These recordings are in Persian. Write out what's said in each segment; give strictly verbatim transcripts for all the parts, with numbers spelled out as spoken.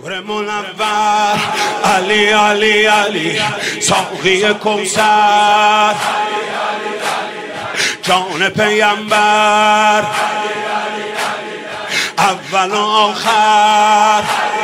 نور منور علی علی علی ساقی کوثر جان پیامبر اول و آخر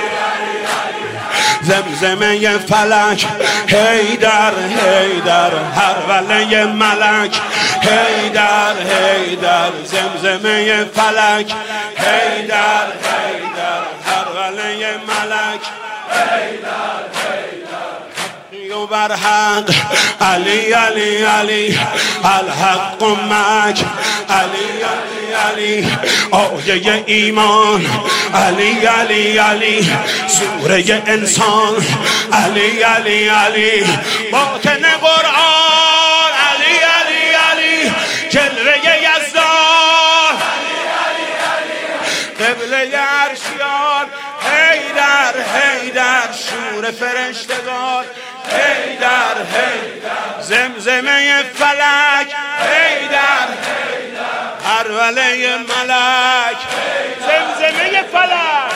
زمزمه فلک حیدر حیدر هر وله ملک حیدر حیدر زمزمه فلک حیدر حیدر هر وله ملک حیدر حیدر بر حق علی علی علی الحق مک علی علی علی آیه ایمان علی علی علی سوره انسان علی علی علی باطن قرآن علی علی علی جلوه یزدان علی علی علی قبله عرشیان حیدر حیدر شور فرشتگان حیدر حیدر زمزمه فلک حیدر حیدر هر وله ملک زمزمه فلک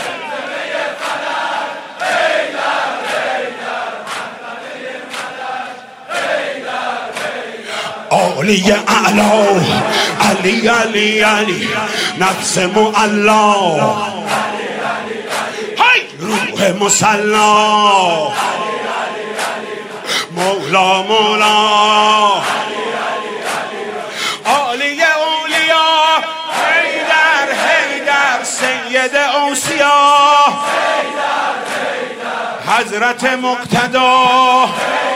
عالی اعلا علی علی علی نفس معلا روح مسلا مولا مولا عالی اولیا حیدر حیدر سید اوصیا حضرت مقتدا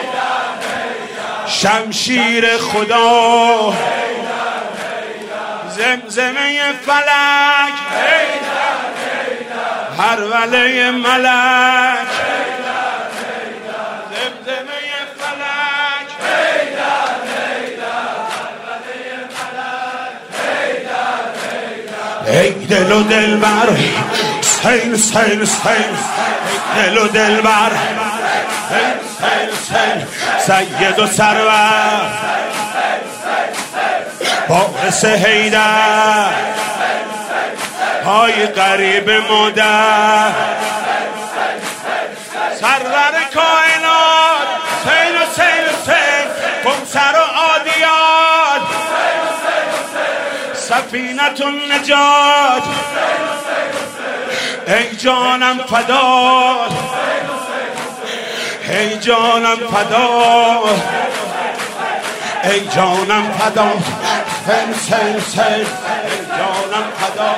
شمشیر خدا زمزمه فلک هر وله ملک زمزمه فلک ای دل و دلبر سین سین سین دل و دلبر سین سین سین سید و سرور باعث حیدر های قریب مادر سرور کائنات سین و سین و سین کوثر و عادیات سفینة النجات ای جانم فدا ای جانم فدا ای جانم فدا سین سین سین ای جانم فدا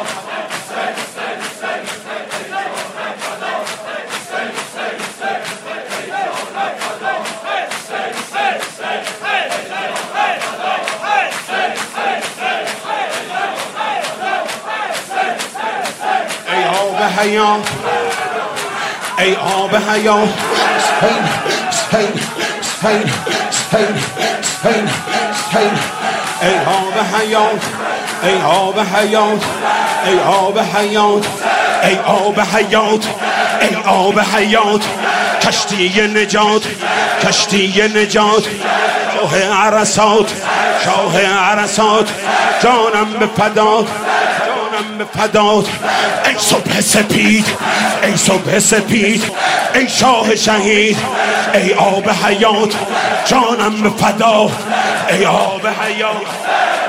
ای آب حیات ای آب حیات سین سین سین سین سین سین ای آب حیات ای آب حیات ای آب حیات ای آب حیات ای آب حیات کشتی نجات کشتی نجات شاه عرصات شاه عرصات جانم به فدات جانم به فدات ای صبح سپید ای صبح سپید ای شاه شهید ای آب حیات جانم به فدا ای آب حیات